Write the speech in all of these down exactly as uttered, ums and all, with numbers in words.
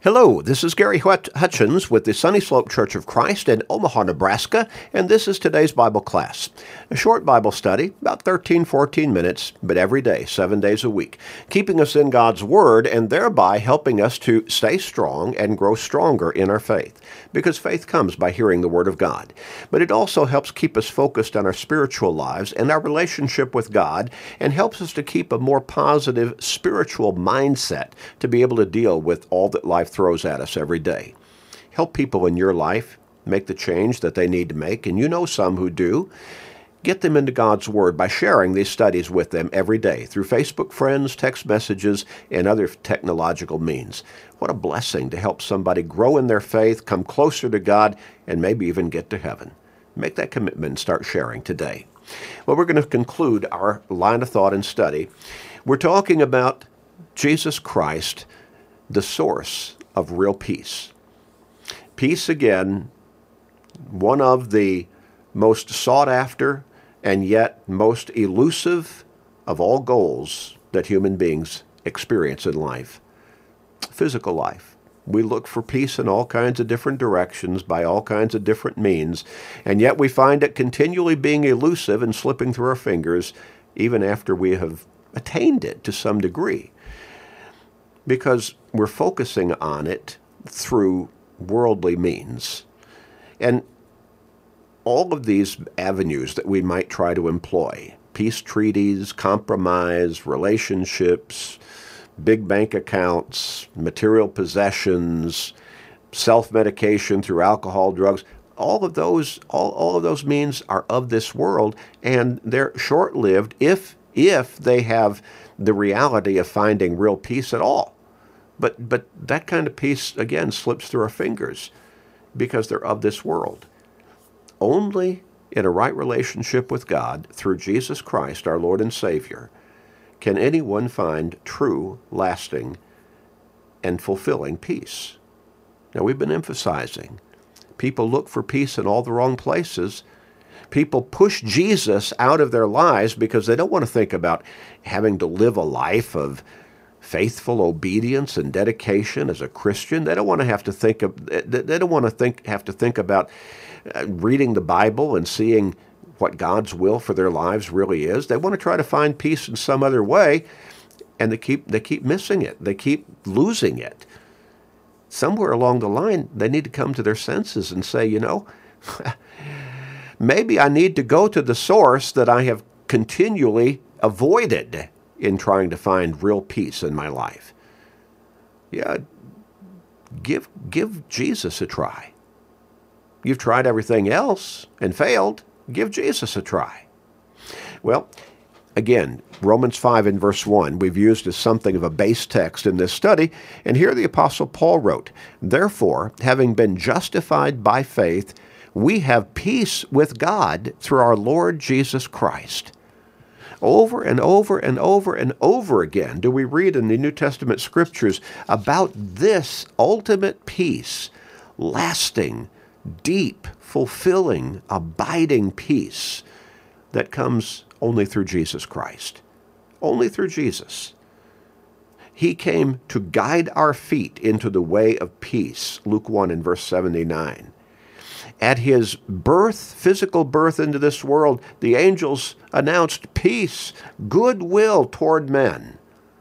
Hello, this is Gary Hut- Hutchins with the Sunny Slope Church of Christ in Omaha, Nebraska, and this is today's Bible class. A short Bible study, about thirteen, fourteen minutes, but every day, seven days a week, keeping us in God's Word and thereby helping us to stay strong and grow stronger in our faith, because faith comes by hearing the Word of God. But it also helps keep us focused on our spiritual lives and our relationship with God, and helps us to keep a more positive spiritual mindset to be able to deal with all that life throws at us every day. Help people in your life make the change that they need to make, and you know some who do. Get them into God's Word by sharing these studies with them every day through Facebook friends, text messages, and other technological means. What a blessing to help somebody grow in their faith, come closer to God, and maybe even get to heaven. Make that commitment and start sharing today. Well, we're going to conclude our line of thought and study. We're talking about Jesus Christ, the source of real peace. Peace, again, one of the most sought after and yet most elusive of all goals that human beings experience in life. Physical life. We look for peace in all kinds of different directions by all kinds of different means, and yet we find it continually being elusive and slipping through our fingers even after we have attained it to some degree, because we're focusing on it through worldly means. And all of these avenues that we might try to employ, peace treaties, compromise, relationships, big bank accounts, material possessions, self-medication through alcohol, drugs, all of those, all, all of those means are of this world, and they're short-lived if, if they have the reality of finding real peace at all. But but that kind of peace, again, slips through our fingers because they're of this world. Only in a right relationship with God, through Jesus Christ, our Lord and Savior, can anyone find true, lasting, and fulfilling peace. Now, we've been emphasizing, people look for peace in all the wrong places. People push Jesus out of their lives because they don't want to think about having to live a life of faithful obedience and dedication as a Christian. They don't want to have to think of, they don't want to think have to think about reading the Bible and seeing what God's will for their lives really is. They want to try to find peace in some other way, and they keep they keep missing it. They keep losing it. Somewhere along the line, they need to come to their senses and say, you know, maybe I need to go to the source that I have continually avoided in trying to find real peace in my life. Yeah, give give Jesus a try. You've tried everything else and failed. Give Jesus a try. Well, again, Romans five and verse one, we've used as something of a base text in this study, and here the Apostle Paul wrote, "Therefore, having been justified by faith, we have peace with God through our Lord Jesus Christ." Over and over and over and over again do we read in the New Testament scriptures about this ultimate peace, lasting, deep, fulfilling, abiding peace that comes only through Jesus Christ. Only through Jesus. He came to guide our feet into the way of peace, Luke one and verse seventy-nine. At his birth, physical birth into this world, the angels announced peace, goodwill toward men.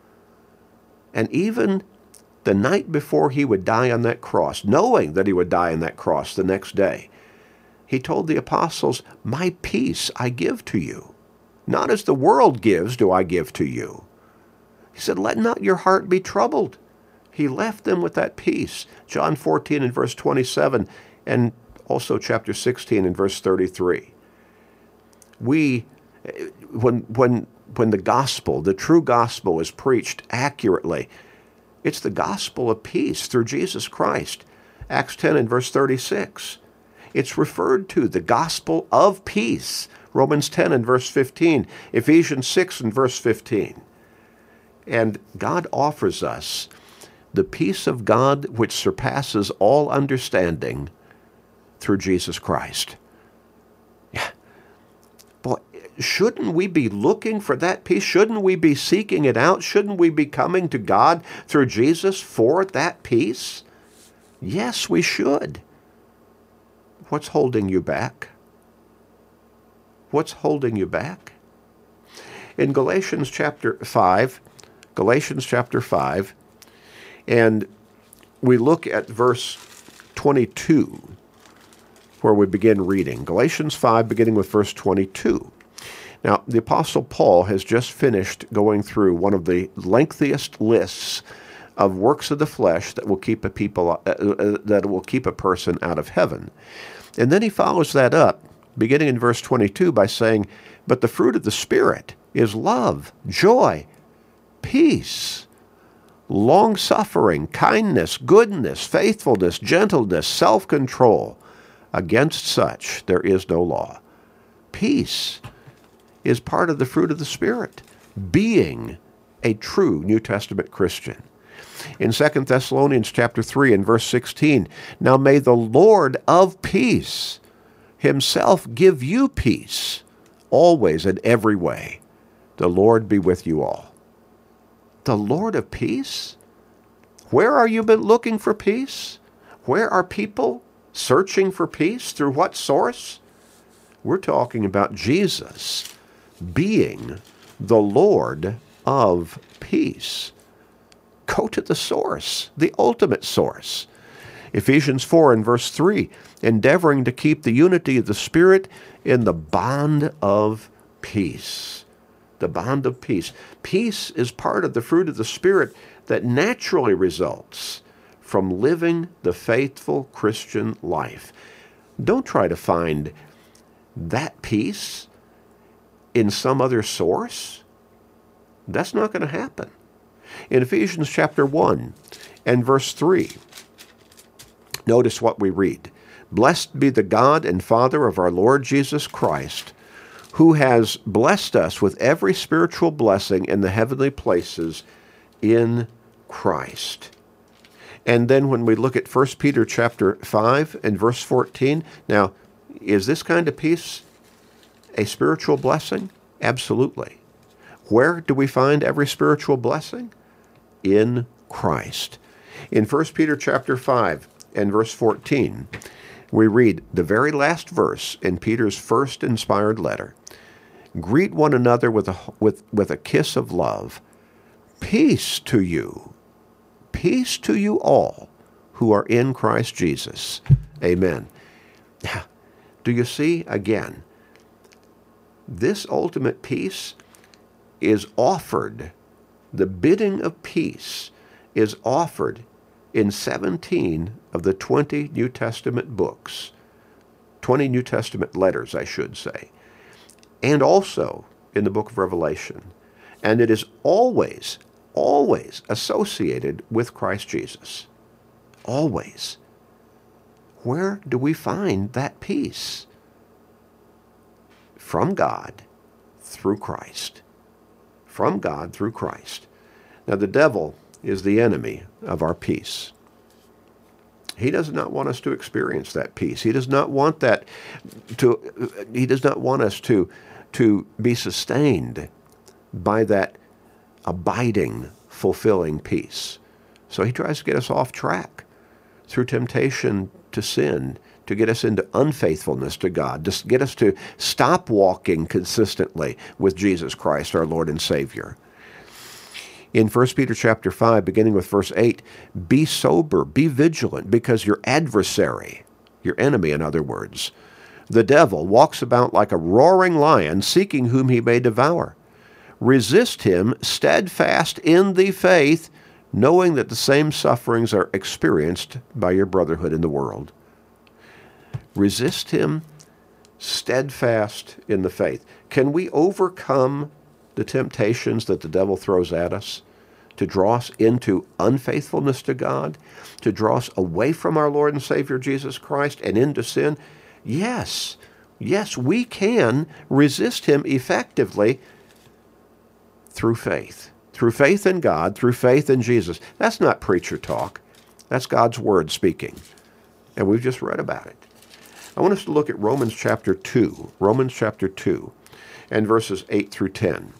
And even the night before he would die on that cross, knowing that he would die on that cross the next day, he told the apostles, "My peace I give to you. Not as the world gives do I give to you." He said, "Let not your heart be troubled." He left them with that peace. John fourteen and verse twenty-seven, and also chapter sixteen and verse thirty-three. We, when, when, when the gospel, the true gospel is preached accurately, it's the gospel of peace through Jesus Christ. Acts ten and verse thirty-six. It's referred to the gospel of peace. Romans ten and verse fifteen. Ephesians six and verse fifteen. And God offers us the peace of God which surpasses all understanding through Jesus Christ. Yeah. Boy, shouldn't we be looking for that peace? Shouldn't we be seeking it out? Shouldn't we be coming to God through Jesus for that peace? Yes, we should. What's holding you back? What's holding you back? In Galatians chapter five, Galatians chapter five, and we look at verse twenty-two, where we begin reading. Galatians five, beginning with verse twenty-two. Now, the Apostle Paul has just finished going through one of the lengthiest lists of works of the flesh that will keep a people uh, uh, that will keep a person out of heaven. And then he follows that up, beginning in verse twenty-two, by saying, "But the fruit of the Spirit is love, joy, peace, long-suffering, kindness, goodness, faithfulness, gentleness, self-control. Against such there is no law." Peace is part of the fruit of the Spirit, being a true New Testament Christian. In Second Thessalonians chapter three and verse sixteen, "Now may the Lord of peace himself give you peace, always and every way. The Lord be with you all." The Lord of peace? Where are you been looking for peace? Where are people searching for peace? Through what source? We're talking about Jesus being the Lord of peace. Go to the source, the ultimate source. Ephesians four and verse three, "Endeavoring to keep the unity of the Spirit in the bond of peace." The bond of peace. Peace is part of the fruit of the Spirit that naturally results from living the faithful Christian life. Don't try to find that peace in some other source. That's not going to happen. In Ephesians chapter one and verse three, notice what we read. "Blessed be the God and Father of our Lord Jesus Christ, who has blessed us with every spiritual blessing in the heavenly places in Christ." And then when we look at First Peter chapter five and verse fourteen, now, is this kind of peace a spiritual blessing? Absolutely. Where do we find every spiritual blessing? In Christ. In First Peter chapter five and verse fourteen, we read the very last verse in Peter's first inspired letter. "Greet one another with a, with, with a kiss of love. Peace to you. Peace to you all who are in Christ Jesus." Amen. Do you see, again, this ultimate peace is offered, the bidding of peace is offered in seventeen of the twenty New Testament books, twenty New Testament letters, I should say, and also in the book of Revelation. And it is always, always associated with Christ Jesus. Always. Where do we find that peace? From God through Christ. From God through Christ. Now, the devil is the enemy of our peace. He does not want us to experience that peace. He does not want that to, he does not want us to, to be sustained by that abiding, fulfilling peace. So he tries to get us off track through temptation to sin, to get us into unfaithfulness to God, to get us to stop walking consistently with Jesus Christ, our Lord and Savior. In First Peter chapter five, beginning with verse eight, "Be sober, be vigilant, because your adversary," your enemy in other words, "the devil, walks about like a roaring lion, seeking whom he may devour. Resist him, steadfast in the faith, knowing that the same sufferings are experienced by your brotherhood in the world." Resist him, steadfast in the faith. Can we overcome the temptations that the devil throws at us to draw us into unfaithfulness to God, to draw us away from our Lord and Savior Jesus Christ and into sin? Yes, yes, we can resist him effectively through faith. Through faith in God, through faith in Jesus. That's not preacher talk. That's God's word speaking. And we've just read about it. I want us to look at Romans chapter two. Romans chapter two and verses eight through ten.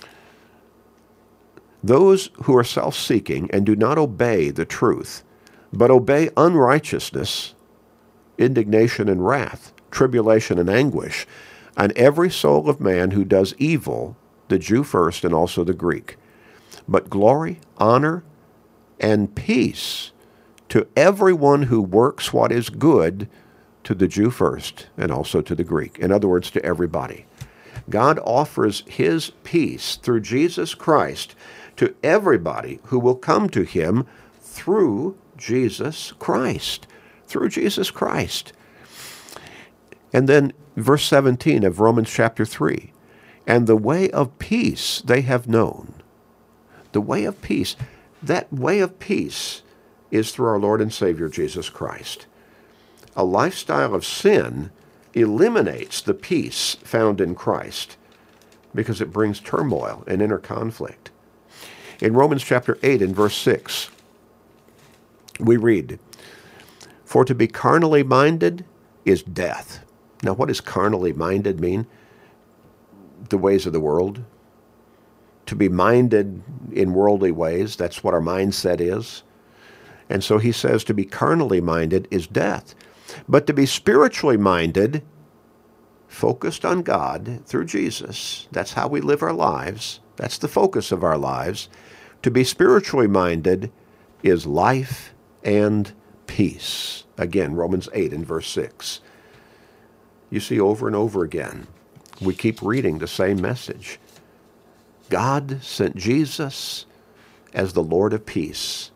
"Those who are self-seeking and do not obey the truth, but obey unrighteousness, indignation and wrath, tribulation and anguish, on every soul of man who does evil, the Jew first and also the Greek. But glory, honor, and peace to everyone who works what is good, to the Jew first and also to the Greek. In other words, to everybody. God offers his peace through Jesus Christ to everybody who will come to him through Jesus Christ. Through Jesus Christ. And then verse seventeen of Romans chapter three. And the way of peace they have known. The way of peace. That way of peace is through our Lord and Savior Jesus Christ. A lifestyle of sin eliminates the peace found in Christ because it brings turmoil and inner conflict. In Romans chapter eight and verse six, we read, "For to be carnally minded is death." Now, what does carnally minded mean? The ways of the world. To be minded in worldly ways, that's what our mindset is. And so he says to be carnally minded is death. But to be spiritually minded, focused on God through Jesus, that's how we live our lives. That's the focus of our lives. To be spiritually minded is life and peace. Again, Romans eight and verse six. You see, over and over again, we keep reading the same message. God sent Jesus as the Lord of peace.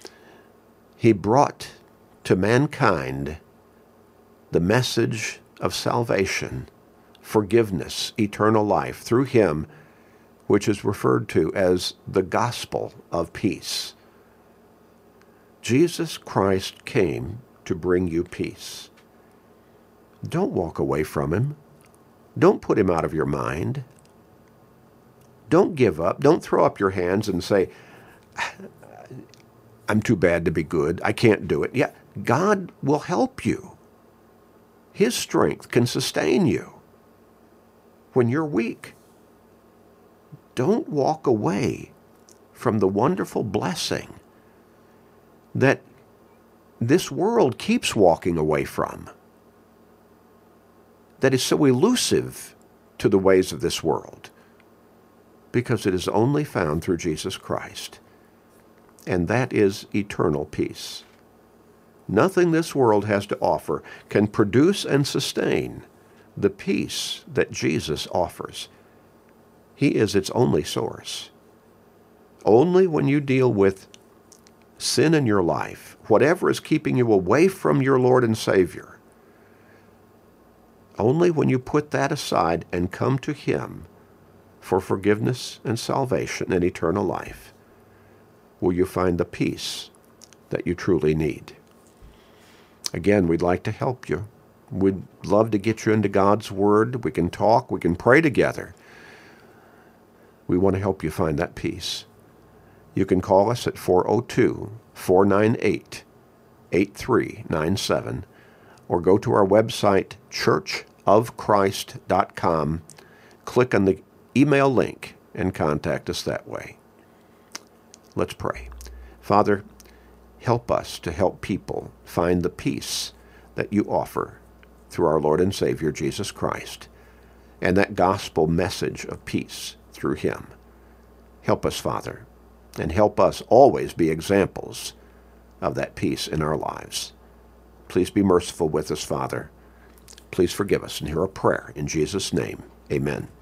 He brought to mankind the message of salvation, forgiveness, eternal life through him, which is referred to as the gospel of peace. Jesus Christ came to bring you peace. Don't walk away from him. Don't put him out of your mind. Don't give up. Don't throw up your hands and say, I'm too bad to be good. I can't do it. Yeah, God will help you. His strength can sustain you when you're weak. Don't walk away from the wonderful blessing that this world keeps walking away from, that is so elusive to the ways of this world, because it is only found through Jesus Christ, and that is eternal peace. Nothing this world has to offer can produce and sustain the peace that Jesus offers. He is its only source. Only when you deal with sin in your life, whatever is keeping you away from your Lord and Savior, only when you put that aside and come to him for forgiveness and salvation and eternal life, will you find the peace that you truly need. Again, we'd like to help you. We'd love to get you into God's Word. We can talk. We can pray together. We want to help you find that peace. You can call us at four oh two, four nine eight, eight three nine seven or go to our website, church of christ dot com. Click on the email link and contact us that way. Let's pray. Father, help us to help people find the peace that you offer through our Lord and Savior, Jesus Christ, and that gospel message of peace through him. Help us, Father, and help us always be examples of that peace in our lives. Please be merciful with us, Father. Please forgive us and hear our prayer. In Jesus' name, amen.